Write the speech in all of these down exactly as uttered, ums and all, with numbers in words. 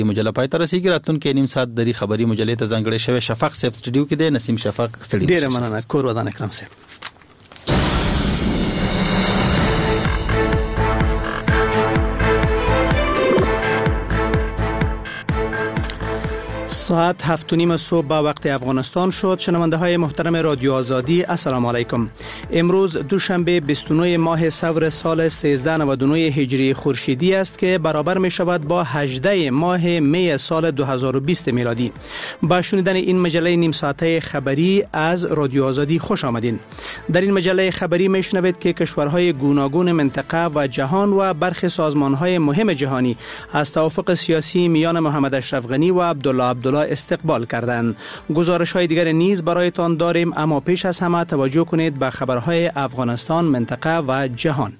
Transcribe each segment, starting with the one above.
مجله پای ته رسیدي. راتلونکي نیم ساعت د خبري مجلې ته ځانګړی شوی شفق صاحب سټډیو کې دی. نسیم شفق ستړي. ډیر مننه کور ودان اکرم صاحب. ساعت هفت و نیم صبح با وقت افغانستان شد. شنونده های محترم رادیو آزادی السلام علیکم. امروز دوشنبه بیست و نه ماه ثور سال سیزده نود و نه هجری خورشیدی است که برابر می شود با هجده ماه می سال دو هزار و بیست میلادی. با شنیدن این مجله نیم ساعته خبری از رادیو آزادی خوش آمدین. در این مجله خبری می شنوید که کشورهای گوناگون منطقه و جهان و برخی سازمانهای مهم جهانی از توافق سیاسی میان محمد اشرف غنی و عبدالله عبدالله استقبال کردند. گزارش های دیگر نیز برایتان داریم، اما پیش از همه توجه کنید به خبرهای افغانستان، منطقه و جهان.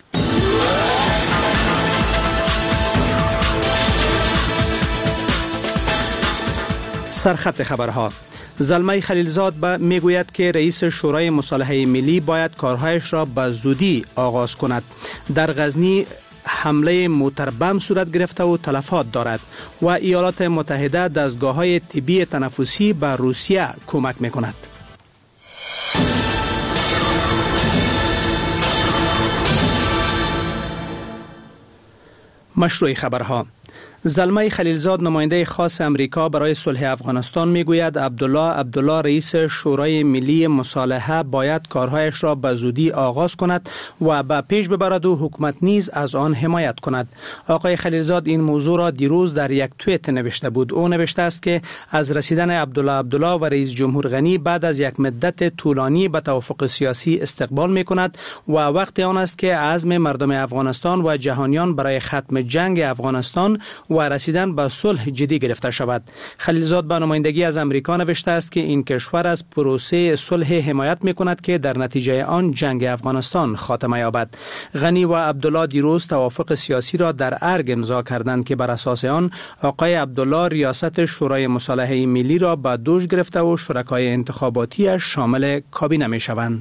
سرخط خبرها. زلمه خلیلزاد میگوید که رئیس شورای مصالحه ملی باید کارهایش را به زودی آغاز کند. در غزنی حمله موتر بم صورت گرفته و تلفات دارد و ایالات متحده دستگاه‌های طبی تنفسی به روسیه کمک می‌کند. مشروع خبرها. زلمه خلیلزاد نماینده خاص امریکا برای صلح افغانستان میگوید عبدالله عبدالله رئیس شورای ملی مصالحه باید کارهایش را به زودی آغاز کند و به پیش ببرد و حکومت نیز از آن حمایت کند. آقای خلیلزاد این موضوع را دیروز در یک توییت نوشته بود. او نوشته است که از رسیدن عبدالله عبدالله و رئیس جمهور غنی بعد از یک مدت طولانی به توافق سیاسی استقبال می کند و وقت آن است که عزم مردم افغانستان و جهانیان برای ختم جنگ افغانستان و رسیدن به صلح جدی گرفته شود. خلیلزاد به نمایندگی از امریکا نوشته است که این کشور از پروسه صلح حمایت می کند که در نتیجه آن جنگ افغانستان خاتمه یابد. غنی و عبدالله دیروز توافق سیاسی را در ارگ امضا کردند که بر اساس آن آقای عبدالله ریاست شورای مصالحه ملی را به دوش گرفته و شرکای انتخاباتی شامل کابینه می شوند.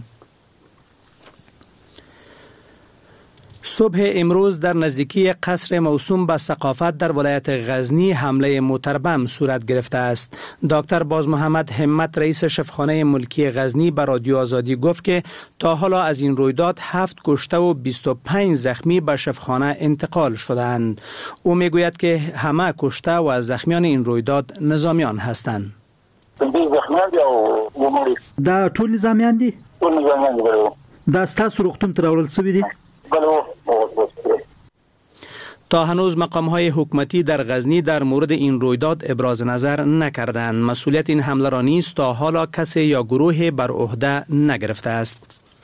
صبح امروز در نزدیکی قصر موسوم به ثقافت در ولایت غزنی حمله موتر بم صورت گرفته است. دکتر باز محمد همت رئیس شفاخانه ملکی غزنی به رادیو آزادی گفت که تا حالا از این رویداد هفت کشته و بیست و پنج زخمی به شفاخانه انتقال شدند. او میگوید که همه کشته و زخمیان این رویداد نظامیان هستند. دا ټول نظامیان دي؟ ټول نظامیان دي. دا ستاسو روغتون ته راوړل شوي دي؟ تا هنوز مقام‌های حکومتی در غزنی در مورد این رویداد ابراز نظر نکردند. مسئولیت این حمله را نیز تا حالا کسی یا گروهی بر عهده نگرفته است.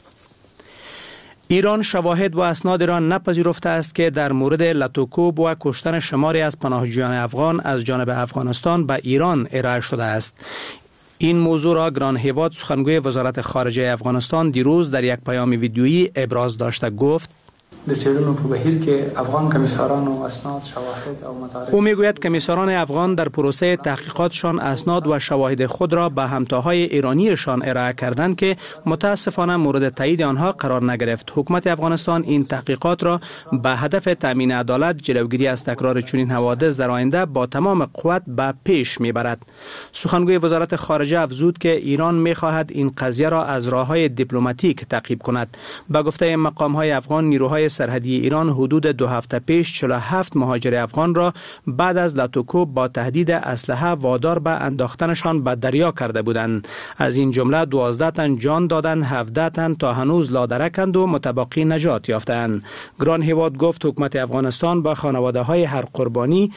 ایران شواهد و اسناد را نپذیرفته است که در مورد لطوکوب و کشتن شماری از پناهجویان افغان از جانب افغانستان به ایران ارائه شده است. این موضوع را گران هیواد سخنگوی وزارت خارجه افغانستان دیروز در یک پیام ویدیویی ابراز داشته گفت د چیرونو په بهیر کې افغان کمیساران و اسناد شواهد او مدارک. او میگوید کمیساران افغان در پروسه تحقیقاتشان اسناد و شواهد خود را به همتاهای ایرانیشان ارائه کردند که متاسفانه مورد تایید آنها قرار نگرفت. حکومت افغانستان این تحقیقات را به هدف تامین عدالت، جلوگیری از تکرار چنین حوادث در آینده با تمام قوت به پیش میبرد. سخنگوی وزارت خارجه افزود که ایران میخواهد این قضیه را از راههای دیپلماتیک تعقیب کند. به گفته مقام‌های افغان، نیروهای سرحدی ایران حدود دو هفته پیش چهل و هفت مهاجر افغان را بعد از لطوکوب با تهدید اسلحه وادار به انداختنشان به دریا کرده بودند. از این جمله دوازده تن جان دادند، هفده تن تا هنوز لادرکند و متبقی نجات یافتند. گران هیواد گفت حکومت افغانستان با خانواده های هر قربانی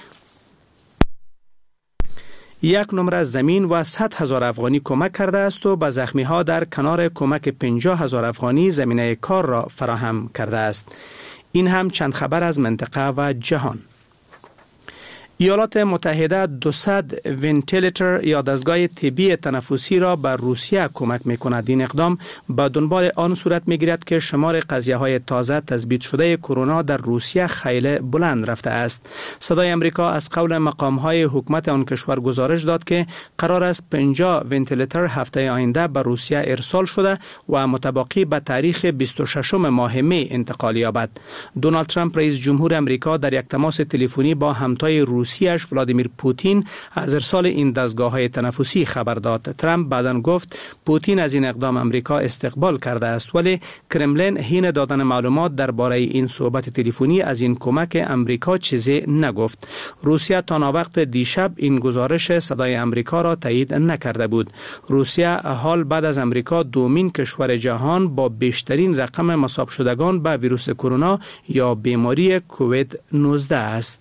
یک نمره زمین و صد هزار افغانی کمک کرده است و به زخمی ها در کنار کمک پنجاه هزار افغانی زمینه کار را فراهم کرده است. این هم چند خبر از منطقه و جهان. ایالات متحده دویست ونتیلیتر یا دستگاه طبی تنفسی را به روسیه کمک می کند. این اقدام به دنبال آن صورت می گیرد که شمار قضیه های تازه تثبیت شده کرونا در روسیه خیلی بلند رفته است. صدای امریکا از قول مقام های حکومت آن کشور گزارش داد که قرار است پنجاه ونتیلیتر هفته آینده به روسیه ارسال شده و متبقی به تاریخ بیست و ششم ماه می انتقال یابد. دونالد ترامپ رئیس جمهور امریکا در یک تماس تلفنی با همتای روسیه روسیش ولادیمیر پوتین از ارسال این دستگاه‌های تنفسی خبر داد. ترامپ بعداً گفت پوتین از این اقدام امریکا استقبال کرده است، ولی کرملین حین دادن معلومات درباره این صحبت تلفنی از این کمک امریکا چیزی نگفت. روسیه تا ناوقت دیشب این گزارش صدای امریکا را تایید نکرده بود. روسیه حال بعد از امریکا دومین کشور جهان با بیشترین رقم مصاب شدگان به ویروس کرونا یا بیماری کووید نوزده است.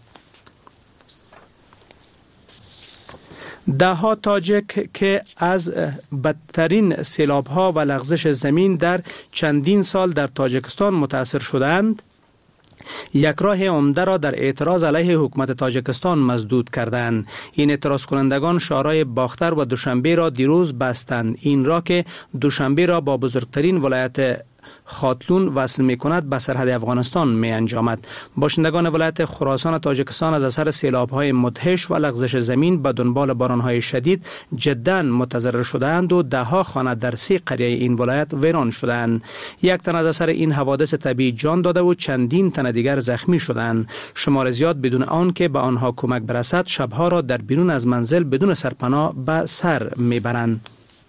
ده ها تاجیک که از بدترین سیلاب‌ها و لغزش زمین در چندین سال در تاجیکستان متاثر شدند، یک راه عمده را در اعتراض علیه حکومت تاجیکستان مسدود کردند. این اعتراض کنندگان شهرهای باختر و دوشنبه را دیروز بستند. این راه که دوشنبه را با بزرگترین ولایت خاتلون وصل می کند به سرحد افغانستان می انجامد. باشندگان ولایت خراسان تاجیکستان از اثر سیلاب‌های مدهش و لغزش زمین به دنبال باران‌های شدید جدا متضرر شدند و ده ها خانه در سه قریه این ولایت ویران شدند. یک تن از اثر این حوادث طبیعی جان داده و چندین تن دیگر زخمی شدند. شمار زیاد بدون آن که به آنها کمک برسد شبها را در بیرون از منزل بدون سرپناه به سر میبرند.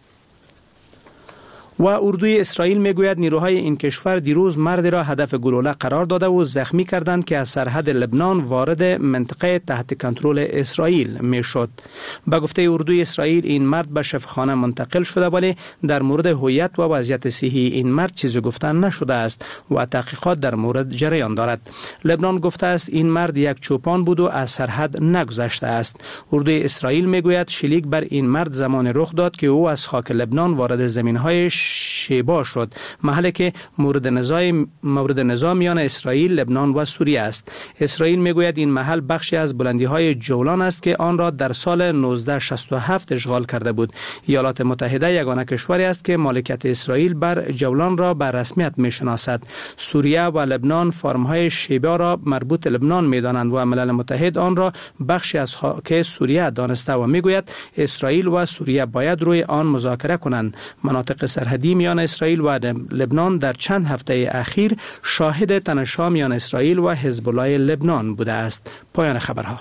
و اردوی اسرائیل میگوید نیروهای این کشور دیروز مردی را هدف گلوله قرار داده و زخمی کردند که از سرحد لبنان وارد منطقه تحت کنترل اسرائیل میشد. به گفته اردوی اسرائیل این مرد به شفاخانه منتقل شده، ولی در مورد هویت و وضعیت صحی این مرد چیزی گفتن نشده است و تحقیقات در مورد جریان دارد. لبنان گفته است این مرد یک چوپان بود و از سرحد نگذشته است. اردوی اسرائیل میگوید شلیک بر این مرد زمان رخ داد که او از خاک لبنان وارد زمین‌های شیبا شد، محلی که مورد نزاع مورد نزاع میان اسرائیل، لبنان و سوریه است. اسرائیل میگوید این محل بخشی از بلندی‌های جولان است که آن را در سال نوزده شصت و هفت اشغال کرده بود. ایالات متحده یگانه کشوری است که مالکیت اسرائیل بر جولان را به رسمیت میشناسد. سوریه و لبنان فرم‌های شیبا را مربوط لبنان میدانند و ملل متحد آن را بخشی از خاک سوریه دانسته و میگوید اسرائیل و سوریه باید روی آن مذاکره کنند. مناطق سرحدی میان اسرائیل و لبنان در چند هفته اخیر شاهد تنش‌ها میان اسرائیل و حزب الله لبنان بوده است. پایان خبرها.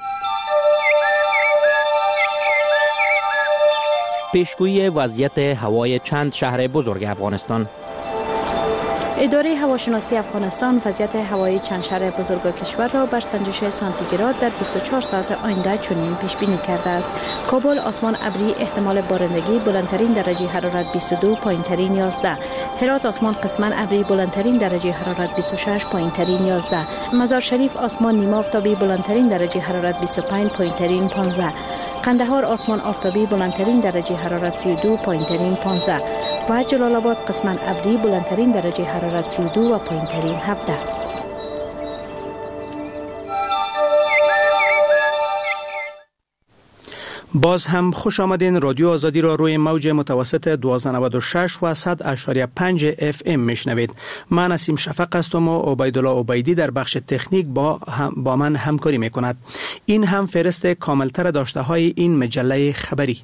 پیشگویی وضعیت هوای چند شهر بزرگ افغانستان. اداره هواشناسی افغانستان وضعیت هوایی چند شهر بزرگ کشور را بر سنجش سانتیگراد در بیست و چهار ساعت آینده چنین پیش بینی کرده است. کابل آسمان ابری، احتمال بارندگی، بلندترین درجه حرارت بیست و دو، پایینترین یازده. هرات آسمان قسما ابری، بلندترین درجه حرارت بیست و شش، پایینترین یازده. مزار شریف آسمان نیمه آفتابی، بلندترین درجه حرارت بیست و پنج، پایینترین پانزده. قندهار آسمان آفتابی، بلندترین درجه حرارت سی و دو، پایینترین پانزده. و جلال آباد قسما ابری، بلندترین درجه حرارت سی و دو و پایینترین هفده. باز هم خوش آمدین. رادیو آزادی را روی موج متوسط دوازده نود و شش و صد اشاری پنج اف ام میشنوید. من نسیم شفق هستم و عبیدالله عبیدی در بخش تکنیک با, هم با من همکاری میکند. این هم فهرست کاملتر داشته های این مجله خبری.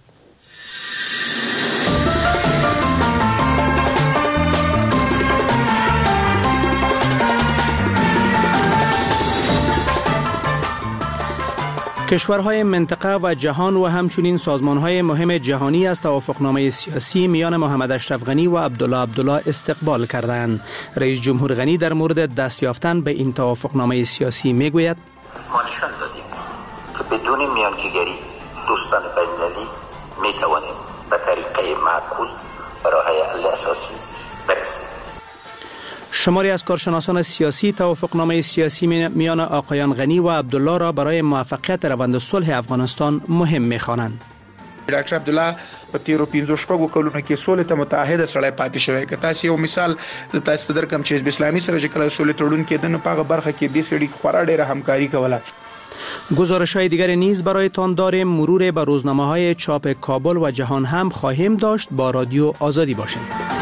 کشورهای منطقه و جهان و همچنین سازمانهای مهم جهانی از توافقنامه سیاسی میان محمد اشرف غنی و عبدالله عبدالله استقبال کردند. رئیس جمهور غنی در مورد دست یافتن به این توافقنامه سیاسی میگوید: ما نشان دادیم که بدون میانجیگری دوستان بین‌المللی میتوانیم به طریقه معقول به راه حل اساسی برسیم. شماری از کارشناسان سیاسی توافقنامه سیاسی میان آقایان غنی و عبدالله را برای موفقیت روند صلح افغانستان مهم می‌خوانند. ډاکټر عبدالله په تیرو پنځو شپږو کلونو کې سولې ته متعهد سړی پاتې شوی. که تاسو یو مثال زه تاسو ته درکړم چې حزب اسلامي سره چې کله سولې تړون کېده نو په هغه برخه کې دې سړي خورا ډېره همکاري کوله. گزارش‌های دیگر نیز برایتان داریم. مرور به روزنامه‌های چاپ کابل و جهان هم خواهیم داشت. با رادیو آزادی باشید.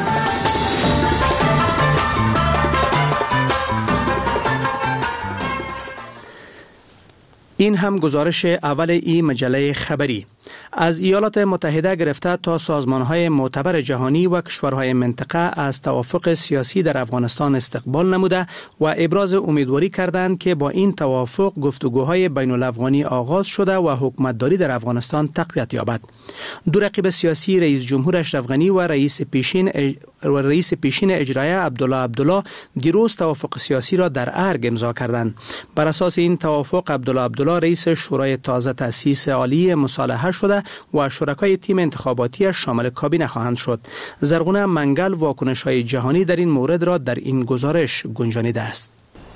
این هم گزارش اول این مجله خبری. از ایالات متحده گرفته تا سازمان‌های معتبر جهانی و کشورهای منطقه از توافق سیاسی در افغانستان استقبال نموده و ابراز امیدواری کردند که با این توافق گفتگوهای بین الافغانی آغاز شده و حکومتداری در افغانستان تقویت یابد. دو رقیب سیاسی رئیس جمهور اشرف غنی و رئیس پیشین اج... و رئیس پیشین اجرایی عبدالله عبدالله دیروز توافق سیاسی را در ارگ امضا کردند. بر اساس این توافق عبدالله عبدالله رئیس شورای تازه تأسیس عالی مصالحه شده و شرکای تیم انتخاباتی شامل کابینه خواهند شد. زرغونه منگل واکنش‌های جهانی در این مورد را در این گزارش گنجانیده است.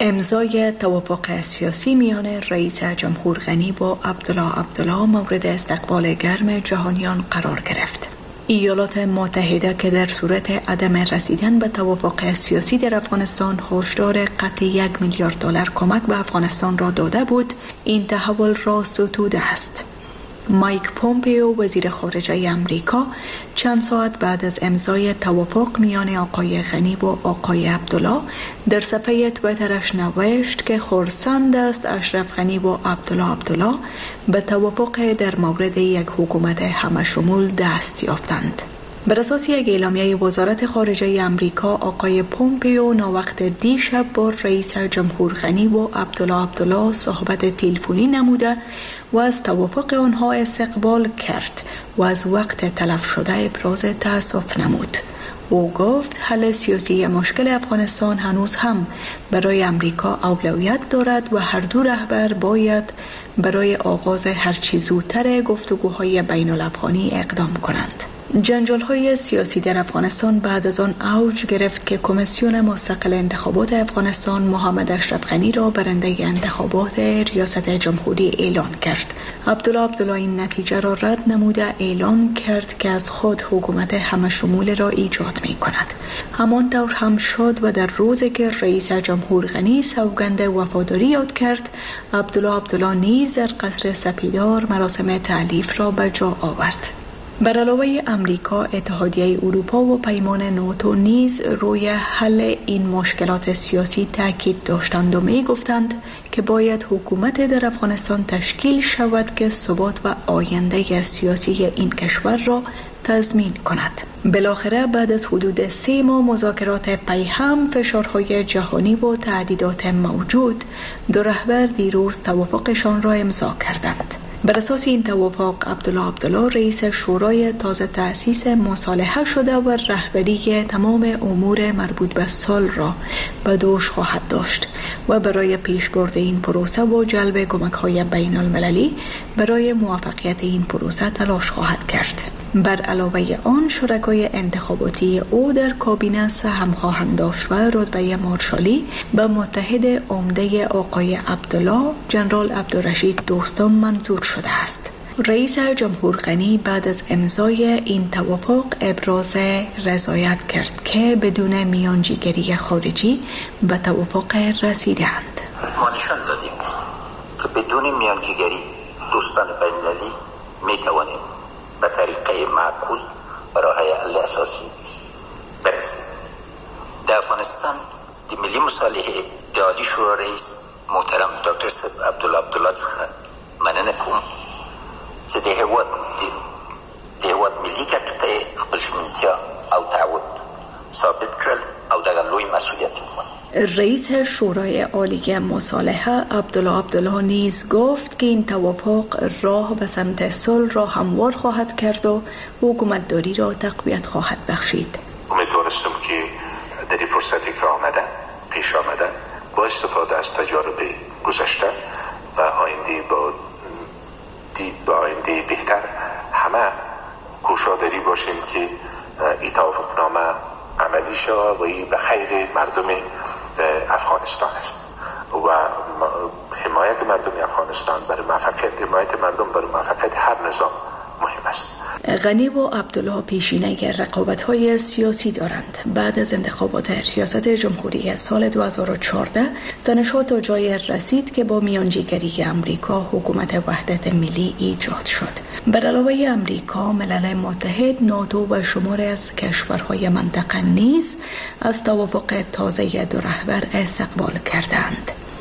امضای توافق سیاسی میان رئیس جمهور غنی با عبدالله عبدالله مورد استقبال گرم جهانیان قرار گرفت. ایالات متحده که در صورت عدم رسیدن به توافق سیاسی در افغانستان هشدار قطع یک میلیارد دلار کمک به افغانستان را داده بود، این تحول را ستوده است. مایک پومپیو وزیر خارجه امریکا چند ساعت بعد از امضای توافق میان آقای غنی با آقای عبدالله در صفحه تویترش نوشت که خرسند است اشرف غنی با عبدالله عبدالله به توافق در مورد یک حکومت همشمول دست یافتند. بر اساس یک اعلامیه وزارت خارجه امریکا، آقای پومپیو ناوقت دیشب با رئیس جمهور غنی و عبدالله عبدالله صحبت تلفنی نموده و از توافق آنها استقبال کرد و از وقت تلف شده ابراز تأسف نمود. او گفت حل سیاسی مشکل افغانستان هنوز هم برای امریکا اولویت دارد و هر دو رهبر باید برای آغاز هرچی زودتر گفتگوهای بین الافغانی اقدام کنند. جنجال‌های سیاسی در افغانستان بعد از آن اوج گرفت که کمیسیون مستقل انتخابات افغانستان محمد اشرف غنی را برنده انتخابات ریاست جمهوری اعلان کرد. عبدالله عبدالله این نتیجه را رد نموده اعلان کرد که از خود حکومت همشمول را ایجاد می کند. همانطور هم شد و در روزی که رئیس جمهور غنی سوگند وفاداری یاد کرد، عبدالله عبدالله نیز در قصر سپیدار مراسم تألیف را به جا آورد. بر علاوه امریکا، اتحادیه اروپا و پیمان ناتو نیز روی حل این مشکلات سیاسی تاکید داشتند و می گفتند که باید حکومت در افغانستان تشکیل شود که ثبات و آینده سیاسی این کشور را تضمین کند. بالاخره بعد از حدود سه ماه مذاکرات پیهم، فشارهای جهانی و تهدیدات موجود، دو رهبر دیروز توافقشان را امضا کردند. بر اساس این توافق، عبدالله عبدالله رئیس شورای تازه تأسیس مصالحه شده و رهبری تمام امور مربوط به صلح را به دوش خواهد داشت و برای پیشبرد این پروسه و جلب کمک‌های بین المللی برای موفقیت این پروسه تلاش خواهد کرد. بر علاوه آن، شرکای انتخاباتی او در کابینه سهم خواهند داشت و رتبه مارشالی به متحد عمده آقای عبدالله جنرال عبدالرشید دوستم منظور شده است. رئیس جمهور غنی بعد از امضای این توافق ابراز رضایت کرد که بدون میانجیگری خارجی به توافق رسیدند. ما نشان دادیم که بدون میانجیگری دوستان بین المللی می توانیم به طریقه معقول به راه‌های حل اساسی برسیم. در افغانستان د ملی مصالحه د عالی شورا رئیس محترم دکتر صاحب عبدالله عبدالله څخه مننه کوم چې د هیواد د هیواد ملي ګټو خپل ژمنتیا او تعهد ثابت کړل او دغه لوی مسئولیت ومنل. رئیس شورای عالی مصالحه عبدالله عبدالله نیز گفت که این توافق راه به سمت صلح را هموار خواهد کرد و حکومتداری را تقویت خواهد بخشید. امیدوارستم که در این فرصتی که آمده پیش آمده با استفاده از تجارب گذشته و آینده با دید با آینده بهتر همه کوشاداری باشیم که این توافقنامه عملی شود و این به خیر مردم افغانستان است و حمایت مردم افغانستان برای موفقیت حمایت مردم برای موفقیت هر نظام مهم است. غنی و عبدالله پیشینه رقابت‌های سیاسی دارند. بعد از انتخابات ریاست جمهوری سال دو هزار و چهارده تنش‌ها تا جای رسید که با میانجیگری امریکا حکومت وحدت ملی ایجاد شد. بر علاوه امریکا، ملل متحد، ناتو و شماری از کشورهای منطقه نیز از توافق تازه دو رهبر استقبال کردند.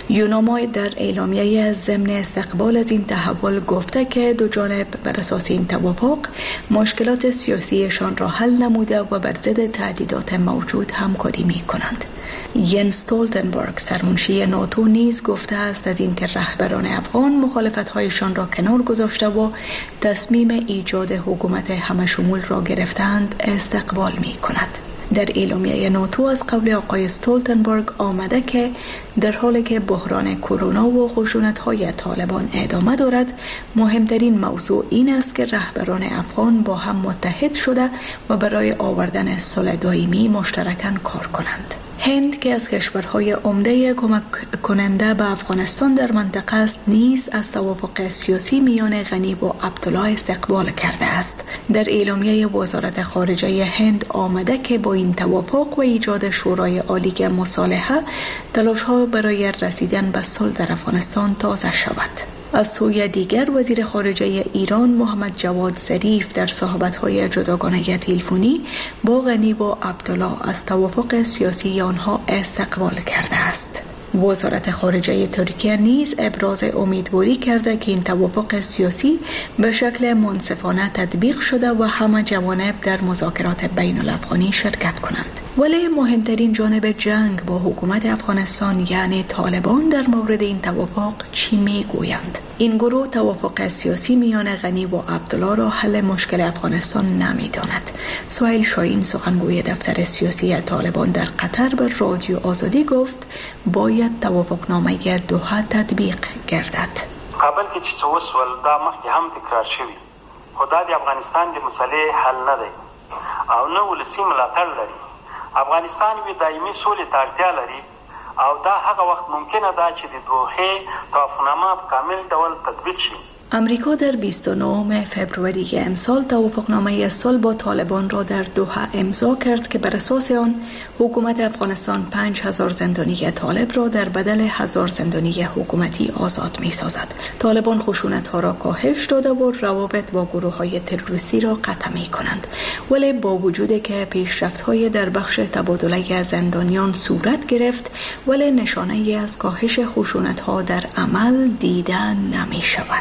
یوناما در اعلامیه ضمن استقبال از این تحول گفته که دو جانب بر اساس این توافق مشکلات سیاسیشان را حل نموده و بر ضد تهدیدات موجود همکاری می کنند. ینس استولتنبرگ سرمنشی ناتو نیز گفته است از اینکه رهبران افغان مخالفت‌هایشان را کنار گذاشته و تصمیم ایجاد حکومت همشمول را گرفتند استقبال می کند. در اعلامیه ناتو از قول آقای استولتنبرگ آمده که در حالی که بحران کرونا و خشونت‌های طالبان ادامه دارد، مهمترین موضوع این است که رهبران افغان با هم متحد شده و برای آوردن صلح دائمی مشترکاً کار کنند. هند که از کشورهای عمده کمک کننده به افغانستان در منطقه است نیز از توافق سیاسی میان غنی و عبدالله استقبال کرده است. در اعلامیه وزارت خارجه هند آمده که با این توافق و ایجاد شورای عالی مصالحه تلاش‌ها برای رسیدن به صلح در افغانستان تازه شود. از سوی دیگر وزیر خارجه ایران محمد جواد ظریف در صحبت‌های جداگانه تلفنی با غنی و عبدالله از توافق سیاسی آنها استقبال کرده است. وزارت خارجه ترکیه نیز ابراز امیدواری کرده که این توافق سیاسی به شکل منصفانه تطبیق شده و همه جوانب در مذاکرات بین الافغانی شرکت کنند. ولی مهمترین جانب جنگ با حکومت افغانستان یعنی طالبان در مورد این توافق چی میگویند؟ این گروه توافق سیاسی میان غنی و عبدالله را حل مشکل افغانستان نمیداند. سهیل شاهین سخنگوی دفتر سیاسی طالبان در قطر به رادیو آزادی گفت باید توافقنامه دوحه تطبیق گردد. قبل که چې وسول دا مخکې هم تکرار شوی خدا د افغانستان د مسلې حل نه دی او نه ولسی ملاتړ لري. افغانستان وی دایمي سولې ته اړتیا لري او دا هغه وخت ممکنه ده چې د دوحه توافقنامه په کامل ډول تطبیق شي. امریکا در بیست و نهم فوریه امسال توافقنامه صلح با طالبان را در دوحه امضا کرد که بر اساس آن حکومت افغانستان پنج هزار زندانی طالب را در بدل هزار زندانی حکومتی آزاد می سازد. طالبان خشونت‌ها را کاهش داده و روابط با گروه‌های تروریستی را قطع می کنند. ولی با وجود که پیشرفت‌های در بخش تبادله زندانیان صورت گرفت، ولی نشانه‌ای از کاهش خشونت‌ها در عمل دیده نمی شود.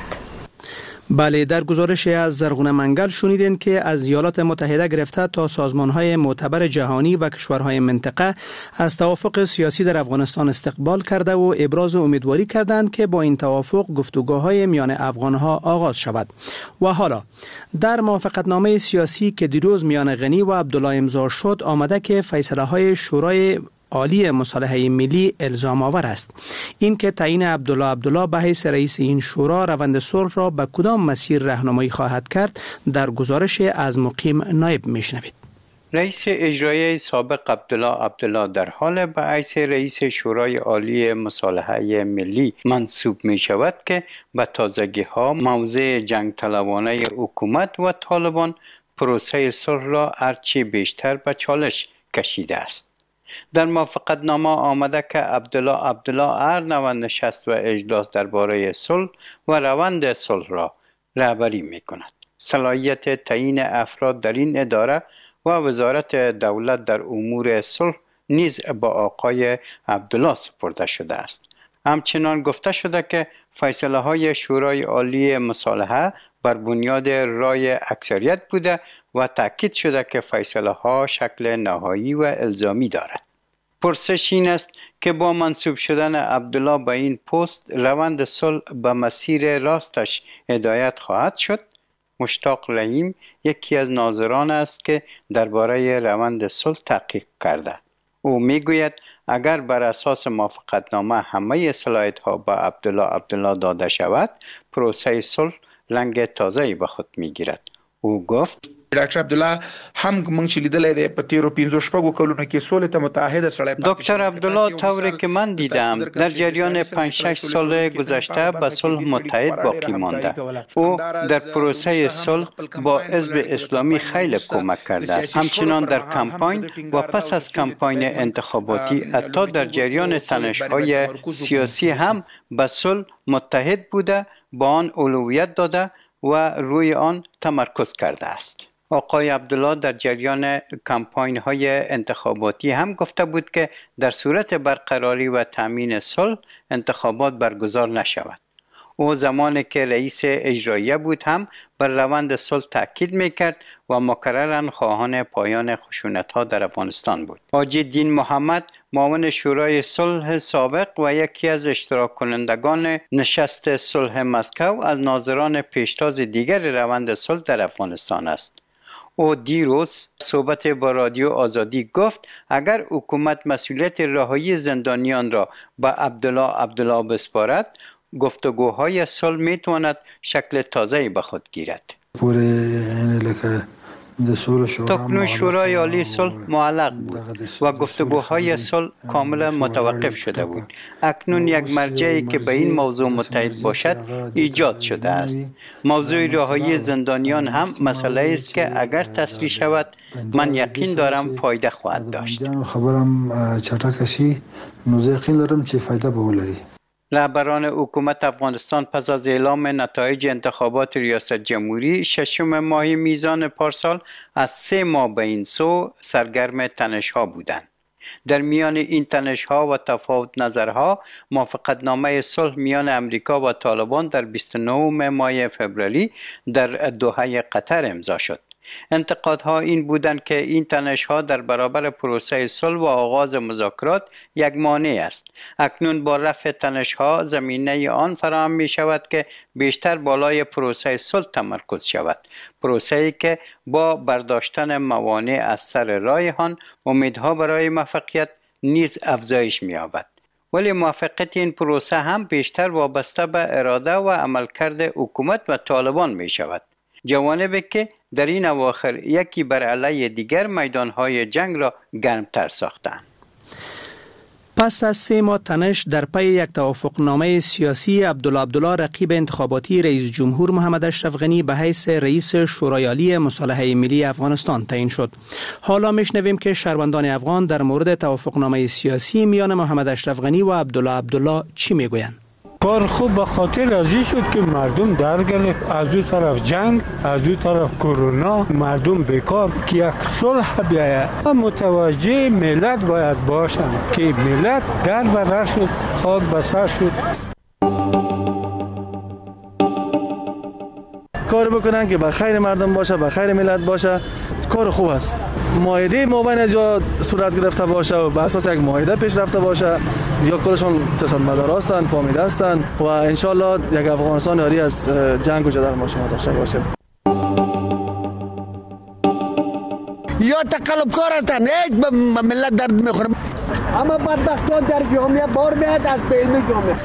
بله، در گزارش از زرغونه منگل شنیدین که از ایالات متحده گرفته تا سازمان‌های معتبر جهانی و کشورهای منطقه از توافق سیاسی در افغانستان استقبال کرده و ابراز امیدواری کردند که با این توافق گفتگوهای میان افغان‌ها آغاز شود. و حالا در موافقتنامه سیاسی که دیروز میان غنی و عبدالله امضا شد آمده که فیصله‌های شورای عالی مصالحه ملی الزام آور است. این که تعیین عبدالله عبدالله به حیث رئیس این شورا روند صلح را به کدام مسیر راهنمایی خواهد کرد در گزارش از مقیم نایب میشنوید. رئیس اجرایی سابق عبدالله عبدالله در حال به حیث رئیس شورای عالی مصالحه ملی منصوب می شود که به تازگی ها موضع جنگ طلبانه حکومت و طالبان پروسه صلح را هرچی بیشتر به چالش کشیده است. در موافقتنامه آمده که عبدالله عبدالله هر نوع نشست و اجلاس درباره صلح و روند صلح را رهبری می کند. صلاحیت تعیین افراد در این اداره و وزارت دولت در امور صلح نیز با آقای عبدالله سپرده شده است. همچنان گفته شده که فیصله های شورای عالی مصالحه بر بنیاد رای اکثریت بوده و تأکید شده که فیصله ها شکل نهایی و الزامی دارد. پرسش این است که با منصوب شدن عبدالله به این پست روند صلح به مسیر راستش هدایت خواهد شد؟ مشتاق رحیم یکی از ناظران است که درباره روند صلح تحقیق کرده. او میگوید اگر بر اساس موافقتنامه همه صلاحیت‌ها به عبدالله عبدالله داده شود، پروسه صلح رنگ تازه‌ای به خود میگیرد. او گفت ډاکټر عبدالله هم مونږ چې لیدلې ده په تیرو پنځو شپږو کلونو کې سولې ته متحد سړی دکتر عبدالله طوری که من دیدم در جریان پنج شش سال گذشته به صلح متحد باقی مانده. او در پروسه صلح با حزب اسلامی خیلی کمک کرده است. همچنان در کمپاین و پس از کمپاین انتخاباتی حتی در جریان تنش‌های سیاسی هم به صلح متحد بوده، با آن اولویت داده و روی آن تمرکز کرده است. آقای عبدالله در جریان کمپاین های انتخاباتی هم گفته بود که در صورت برقراری و تامین صلح انتخابات برگزار نشود. او زمانی که رئیس اجراییه بود هم بر روند صلح تاکید میکرد و مکرراً خواهان پایان خشونت‌ها در افغانستان بود. حاجی دین محمد، معاون شورای صلح سابق و یکی از اشتراک کنندگان نشست صلح مسکو، از ناظران پیشتاز دیگر روند صلح در افغانستان است. او دیروز صحبت با رادیو آزادی گفت اگر حکومت مسئولیت رهایی زندانیان را به عبدالله عبدالله بسپارد، گفتگوهای صلح میتواند شکل تازه‌ای به خود گیرد. تاکنون شورای عالی صلح معلق بود و گفتگوهای صلح کاملا متوقف شده بود. اکنون یک مرجعی که به این موضوع متحد باشد ایجاد شده است. موضوع رهایی زندانیان هم مسئله است که اگر تصریح شود من یقین دارم فایده خواهد داشت. خبرم چټکشي نو یقین دارم چې فایده به ولري. رهبران حکومت افغانستان پس از اعلام نتایج انتخابات ریاست جمهوری ششم ماه میزان پارسال از سه ماه به این سو سرگرم تنش‌ها بودند. در میان این تنش‌ها و تفاوت نظرها، موافقتنامه صلح میان امریکا و طالبان در بیست و نهم ماه فوریه در دوحه قطر امضا شد. انتقادها این بودند که این تنش‌ها در برابر پروسه صلح و آغاز مذاکرات یک مانع است. اکنون با رفع تنش‌ها زمینه آن فراهم می شود که بیشتر بالای پروسه صلح تمرکز شود. پروسه‌ای که با برداشتن موانع از سر راه آن امیدها برای موفقیت نیز افزایش می‌یابد. ولی موفقیت این پروسه هم بیشتر وابسته به اراده و عملکرد حکومت و طالبان می شود. جوانبی که در این اواخر یکی بر علیه دیگر میدانهای جنگ را گرمتر ساختند. پس از سه ماه تنش در پی یک توافقنامه سیاسی، عبدالله عبدالله رقیب انتخاباتی رئیس جمهور محمد اشرف غنی به حیث رئیس شورای عالی مصالحه ملی افغانستان تعیین شد. حالا میشنویم که شهروندان افغان در مورد توافقنامه سیاسی میان محمد اشرف غنی و عبدالله عبدالله چی میگویند. کار خوب به خاطر از این شد که مردم در گرفت، از اون طرف جنگ، از اون طرف کرونا، مردم بیکار، که یک صلح بیاید. متوجه ملت باید باشند که ملت در بدر شد، خاک بسر شد. کار بکنن که به خیر مردم باشه، به خیر ملت باشه. کار خوب است. معاهده مابین جا صورت گرفته باشه و به اساس یک معاهده پیش رفته باشه، یا کلشون سیاستمدار هستند، فامیل هستند و ان شاء الله یک افغانستان آری از جنگ و جدل ما شما داشته باشه. یا تقلب کار هستن، هیچ به ملت درد میخوره. اما بدبختان در جامعه بار میاد از علم جامعه.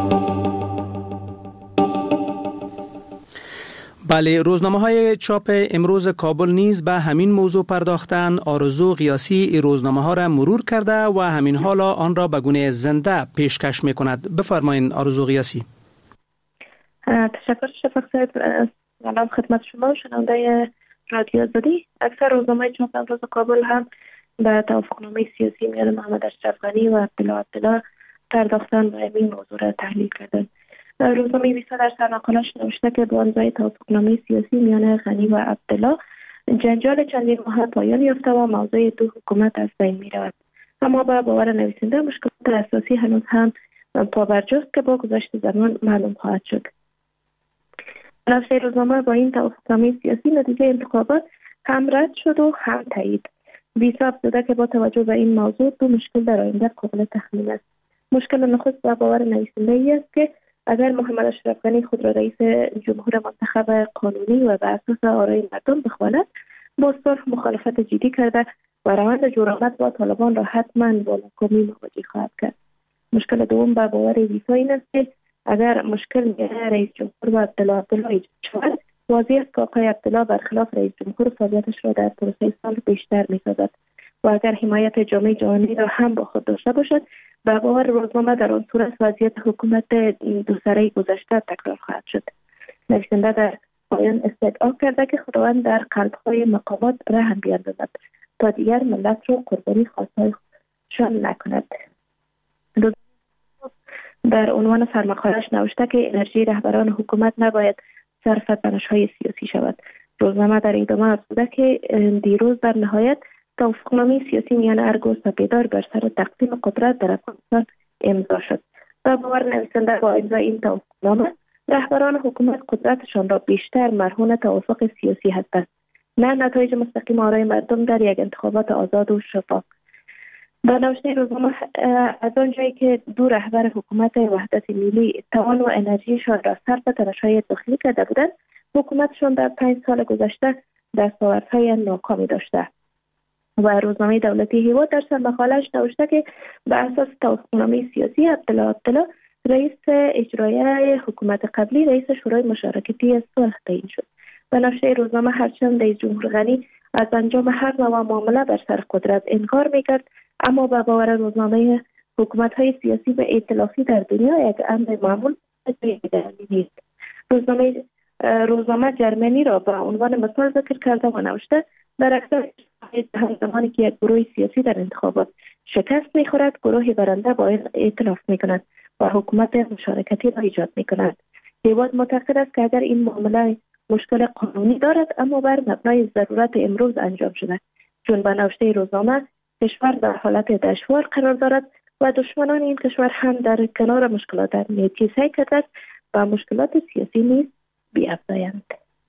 بله، روزنامه های چاپ امروز کابل نیز به همین موضوع پرداختند. آرزو قیاسی این روزنامه ها را مرور کرده و همین حالا آن را به گونه زنده پیشکش می کند. بفرمایید آرزو قیاسی. تشکر شفق صاحب. سلام خدمت شما شنونده رادیو آزادی. اکثر روزنامه چاپ امروز کابل هم به توافقنامه سیاسی میان محمد اشرف غنی و عبدالله عبدالله پرداختن و همین موضوع را تحلیل کردند. روزنامه ویسا در سرمقاله‌اش نوشته که با امضای توافقنامه سیاسی میان غنی و عبدالله جنجال چندین ماه پایان یافته و موضوع دو حکومت از بین می‌رود. اما با باور نویسنده مشکلات اساسی هنوز هم پابرجاست که با گذشت زمان معلوم خواهد شد. نفس روزنامه با این توافقنامه سیاسی نتیجه انتخابات هم رد شد و هم تایید. ویسا افزوده که با توجه به این موضوع دو مشکل در آینده قابل تخمین است. مشکل نخست با باور نویسنده ای است که اگر محمد اشرف غنی خود را رئیس جمهور منتخب قانونی و بر اساس آرای مردم بخواند، با صلح مخالفت جدی کرده و روند جورآمد با طالبان را حتما با ناکامی مواجه خواهد کرد. مشکل دوم با باور ویسا این است که اگر مشکل میان رئیس جمهور و عبدالله عبدالله ایجاد شود، واضح است که آقای عبدالله برخلاف رئیس جمهور فعالیتش را در پروسه صلح بیشتر می‌سازد و اگر حمایت جامعه جهانی را هم با خود داشته باشد، به باور روزنامه در آن صورت وضعیت حکومت دو سره گذشته تکرار خواهد شد. نویسنده در پایان استدعا کرده که خداوند در قلب‌های مقامات رحم بیندازد تا دیگر ملت را قربانی خواستهایشان نکند. در عنوان سرمقاله‌اش نوشته که انرژی رهبران حکومت نباید صرف تنش‌های سیاسی شود. روزنامه در ادامه افزوده که دیروز در نهایت توافقنامه سیاسی میان ارگ و سپیدار بر سر تقسیم قدرت در افغانستان امضا شد. و باور نویسنده با امضای این توافقنامه رهبران حکومت قدرتشان را بیشتر مرهون توافق سیاسی هستند، نه نتایج مستقیم آرای مردم در یک انتخابات آزاد و شفاف. به نوشته روزنامه از آنجایی که دو رهبر حکومت وحدت ملی توان و انرژیشان را صرف تلاش‌های داخلی کرده بودند، حکومتشان در پنج سال گذشته دستاوردهای ناکامی داشته. و روزنامه دولتی هیواد در سر مقاله‌اش نوشته که به اساس توافقنامه سیاسی عبدالله عبدالله رئیس اجرایی حکومت قبلی رئیس شورای مشارکتی صلح تعیین شد. به نوشته روزنامه هرچند رئیس جمهور غنی از انجام هر نوع معامله بر سر قدرت انکار میکرد، اما به باور روزنامه حکومت‌های سیاسی و ائتلافی در دنیا یک امر معمول نیست. روزنامه روزنامه جرمنی را به عنوان مثال ذکر کرده و نوشته در اکثر زمانی که یک گروه سیاسی در انتخابات شکست می‌خورد، گروه برنده با این ائتلاف می‌کند و حکومت مشارکتی را ایجاد می‌کند. هیواد معتقد است که اگر این معامله مشکل قانونی دارد، اما بر مبنای ضرورت امروز انجام شده، چون به نوشته روزنامه کشور در حالت دشوار قرار دارد و دشمنان این کشور هم در کنار مشکلات امنیتی سعی کرده است و مشکلات سیاسی نیز بی‌افزایند.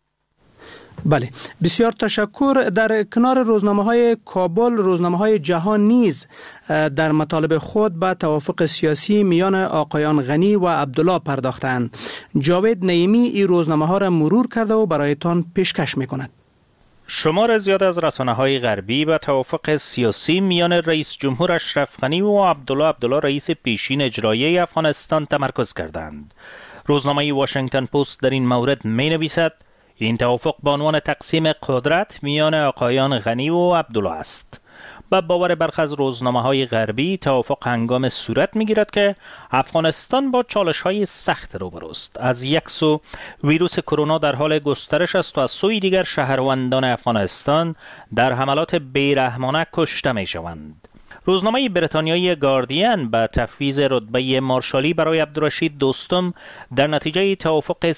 بله، بسیار تشکر. در کنار روزنامه های کابل، روزنامه های جهان نیز در مطالب خود به توافق سیاسی میان آقایان غنی و عبدالله پرداختند. جاوید نعیمی این روزنامه ها را مرور کرده و برایتان پیشکش میکند. شمار زیاد از رسانه‌های غربی به توافق سیاسی میان رئیس جمهور اشرف غنی و عبدالله عبدالله رئیس پیشین اجرایی افغانستان تمرکز کردند. روزنامه واشنگتن پست در این مورد می‌نویسد این توافق به عنوان تقسیم قدرت میان آقایان غنی و عبدالله است. به باور برخی از روزنامه‌های غربی توافق هنگام صورت می‌گیرد که افغانستان با چالش‌های سخت روبروست. از یک سو ویروس کرونا در حال گسترش است و از سوی دیگر شهروندان افغانستان در حملات بیرحمانه کشته می‌شوند. روزنامه بریتانیایی گاردین به تفویض رتبه مارشالی برای عبدالرشید دوستم در نتیجه توافق